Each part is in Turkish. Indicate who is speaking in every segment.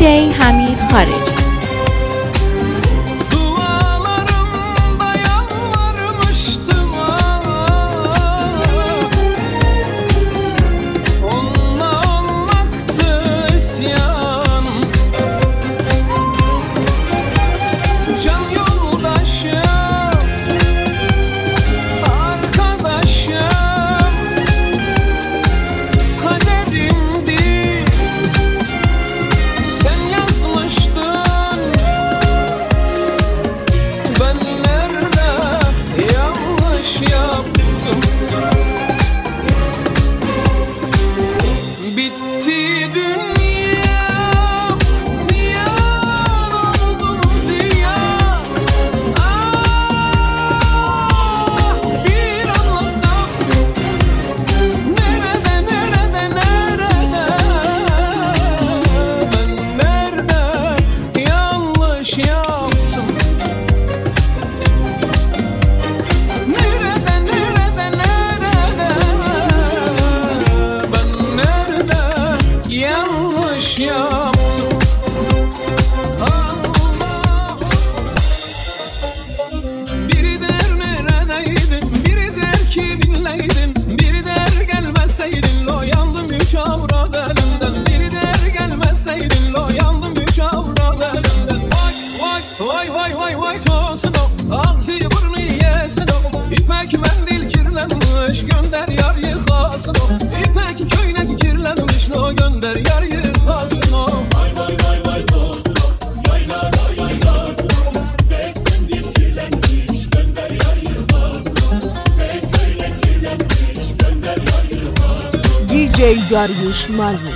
Speaker 1: DJ حمید خارجی.
Speaker 2: DJ Dariusz Malny.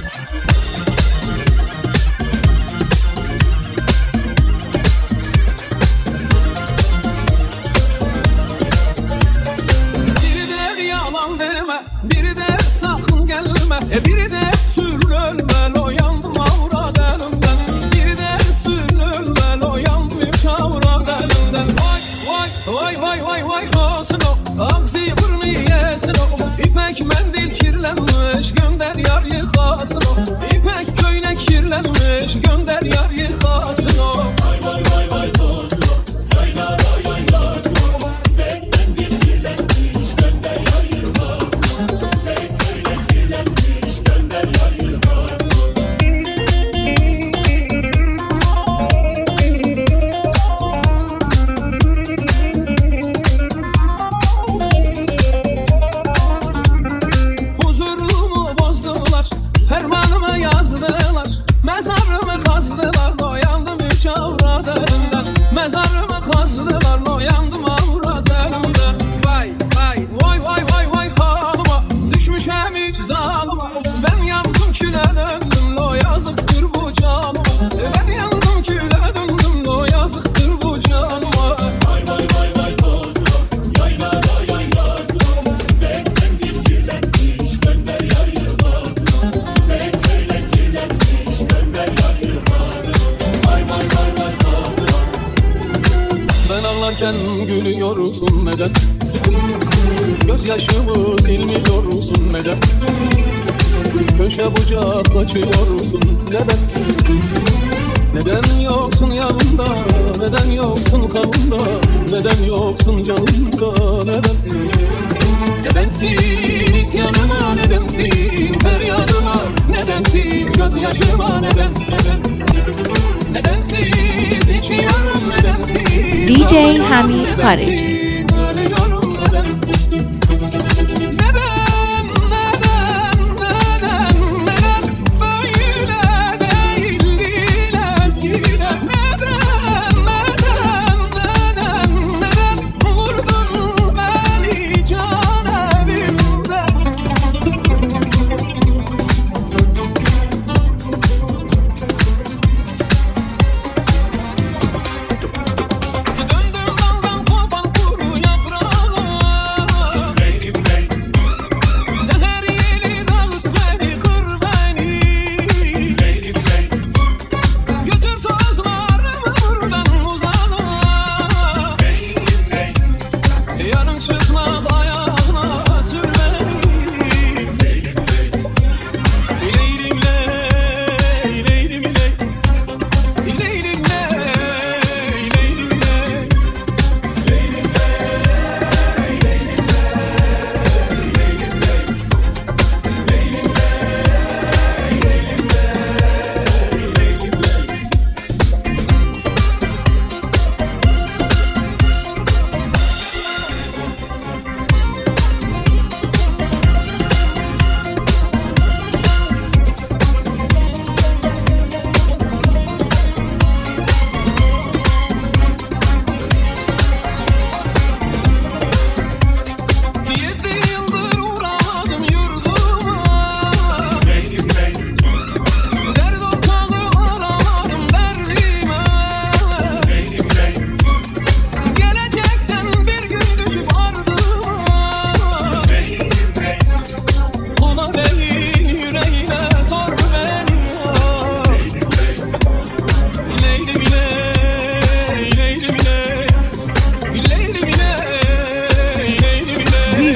Speaker 3: Biri der yalan deme, biri der sakın gelme, biri der sürülme, oyandım avrat elimden. Biri der sürülme, oyandım üç avrat elimden. Vay vay vay vay vay olsun o, ağzı burnu yesin o. İpek mendil kirlenmiş, gönder yar yıkasın o. İpek köyne kirlenmiş, gönder yar yıkasın o. Vay vay vay vay olsun o, yayla yaylasın o. İpek mendil kirlenmiş, gönder yar yıkasın o. İpek köyne kirlenmiş, gönder yar yıkasın o. Huzurumu bozdular, fermanımı yazdılar, mezarımı kazdılar, oyandım üç avrat elimden. Mezarımı kazdılar, oyandım avrat elimden. Vay vay vay vay vay vay halıma, düşmüşem üç zalıma. Ben yandım küle döndüm, o yazıktır bu canıma. Ben yandım küle döndüm, o yazıktır bu canıma. Vay vay vay vay olsun o, yayla yaylasın o. Beklendim kirlenmiş, gönder yar yıkasın o. Bekleyle kirlenmiş, gönder yar yıkasın o. Vay vay vay vay olsun o. Ben ağlarken gülüyorsun neden? Gözyaşımı silmiyorsun neden? Köşe bucak kaçıyorsun neden? Neden yoksun yanımda? Neden yoksun kanımda? Neden yoksun canımda? Neden? Nedensin isyanıma? Nedensin feryadıma? Nedensin gözyaşıma? Neden? Nedensiz içiyorum? Nedensiz
Speaker 1: DJ حمید خارجی.
Speaker 3: Döndüm daldan kopan kuş.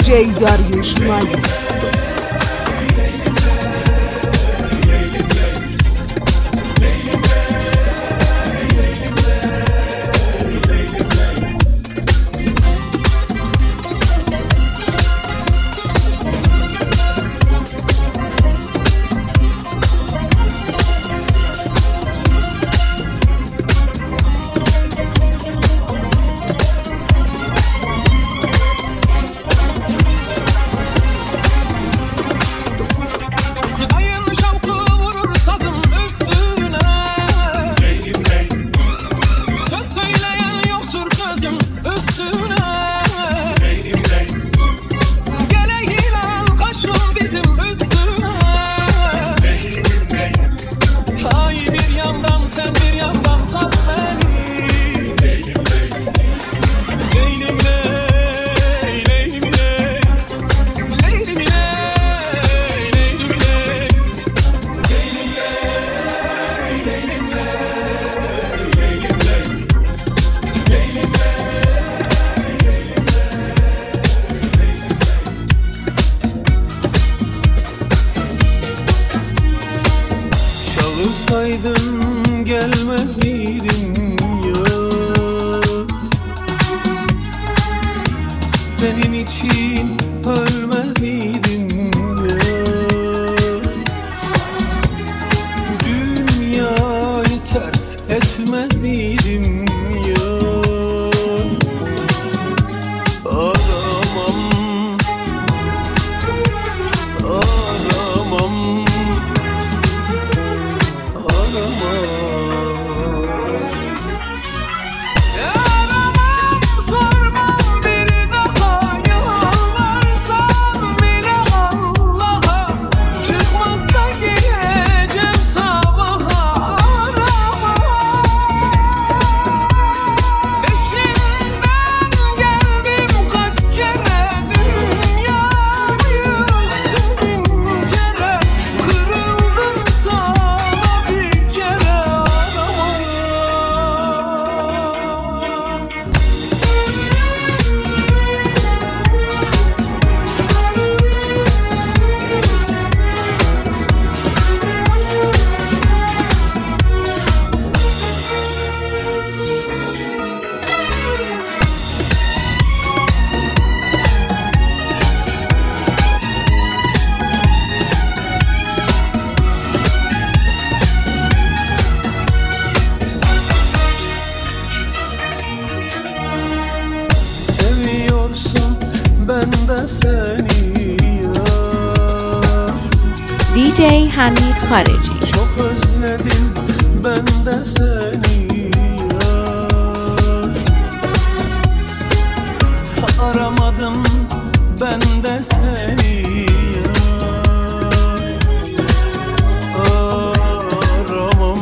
Speaker 2: DJ Dariusz Malnik.
Speaker 3: Çalışsaydın gelmez miydin ya? Senin için ölmez miydim ya? Dünyayı ters etmez miydim ya? Aramam, aramam, ben de seni ya.
Speaker 1: DJ Hamid Khariji.
Speaker 3: Çok özledim ben de seni ya. Aramadım ben de seni ya. Aramam,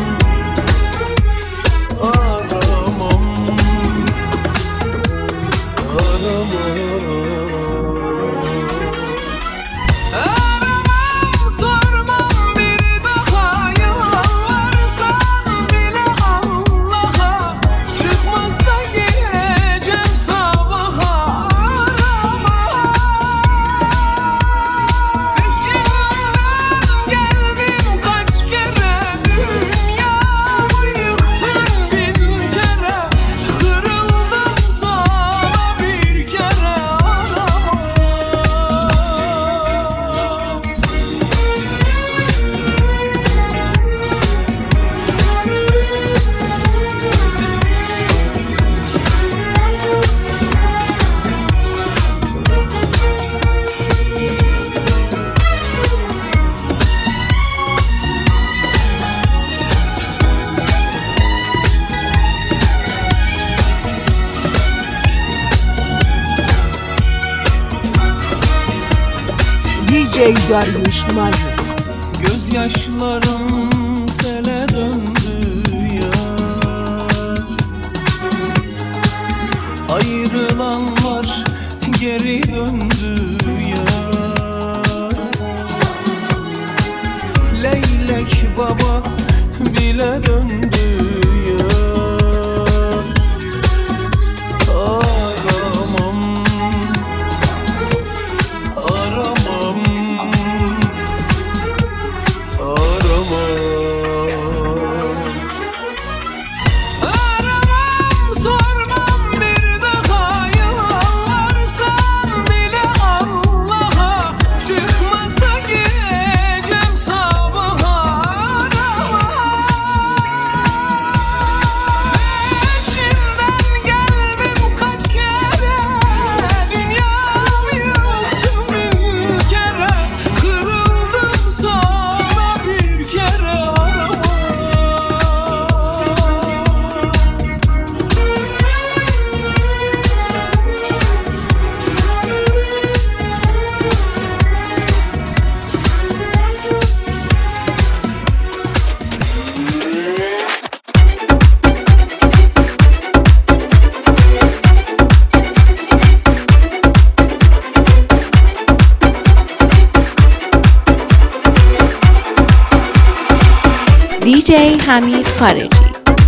Speaker 3: aramam, aramam.
Speaker 2: DJ Dariusz Malnik.
Speaker 3: Gözyaşlarım sele döndü yar. Ayrılanlar geri döndü yar. Leylek baba bile döndü yar. Aramam,
Speaker 1: DJ حمید خارجی.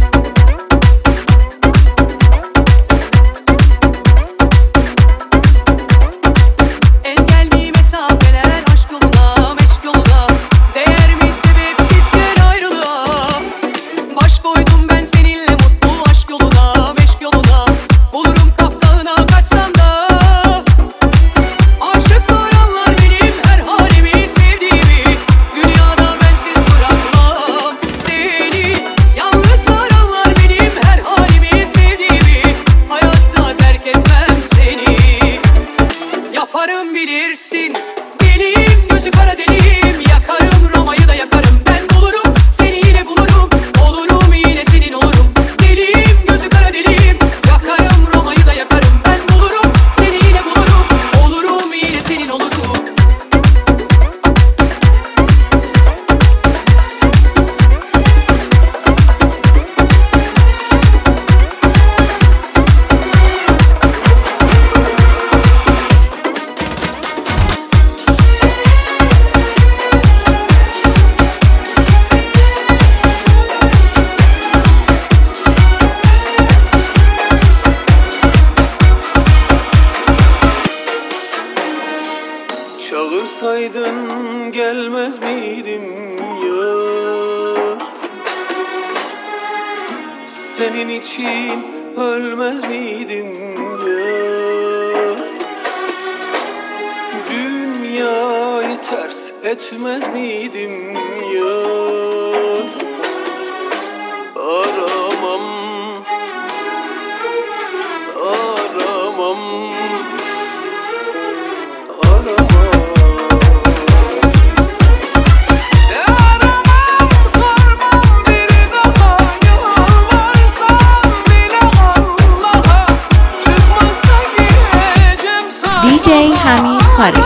Speaker 3: Çağırsaydın gelmez miydim yar? Senin için ölmez miydim yar? Dünyayı ters etmez miydim yar? Aramam, aramam, aramam.
Speaker 1: DJ حمید خارجی.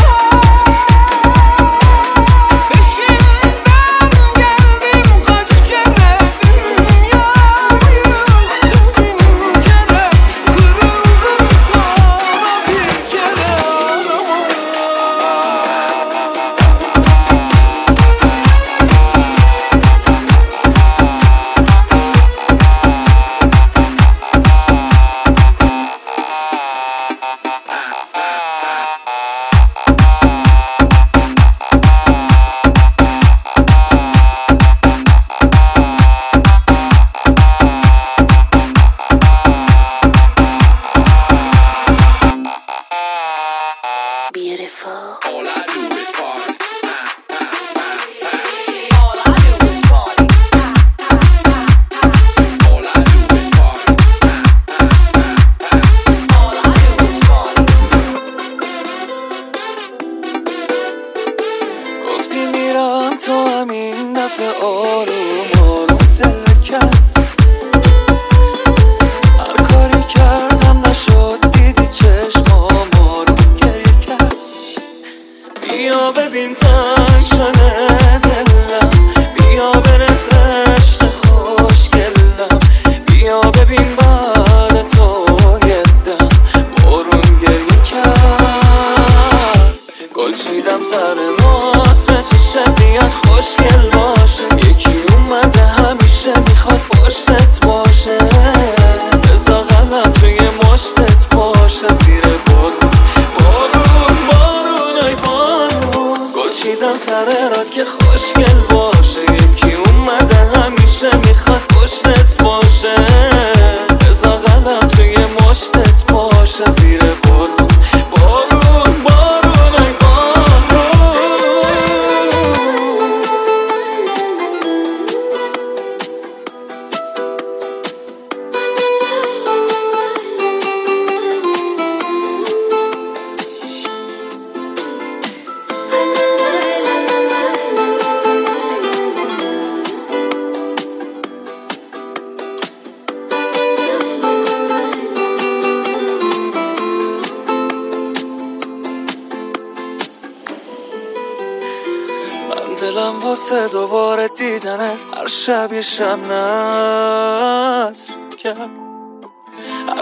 Speaker 4: دلم واسه دوباره دیدنت هر شب یه شب نصر کرد. هر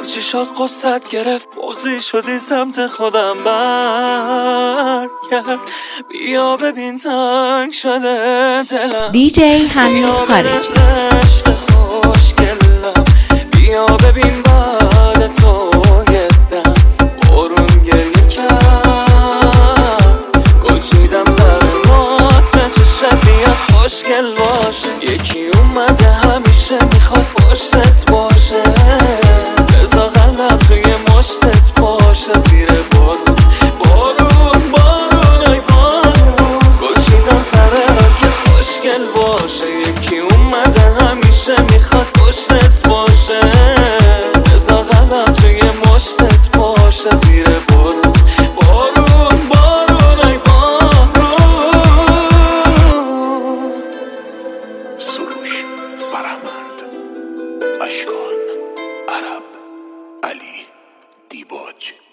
Speaker 4: هرچی شد قصت گرفت بغضی شدی سمت خودم برگرد بیا ببین تنگ شده دلم
Speaker 1: دیجی حمید خارجی
Speaker 4: عشق خوشگلم بیا ببین بعد تو یه دم بارون گریه کرد گل چیدم سر مات چشت بیاد خوشگل باشه یکی اومده همیشه میخواد پشتت باشه بذار قلبم توی مشتت باشه زیر بارون بارون بارون ای بارون گل چیدم سر رد که خوشگل باشه یکی اومده همیشه میخواد پشتت باشه بذار قلبم توی مشتت باشه زیر بارون بارون بارون ای بارون
Speaker 5: سروش فرهمند اشکان عرب علی دیباج